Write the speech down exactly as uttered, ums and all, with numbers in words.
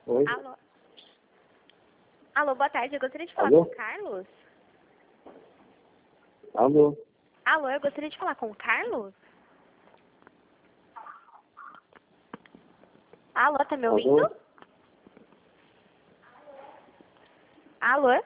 Oi? Alô? Alô, boa tarde. Eu gostaria de falar Alô? com o Carlos. Alô? Alô, eu gostaria de falar com o Carlos. Alô, tá me ouvindo? Alô? Alô?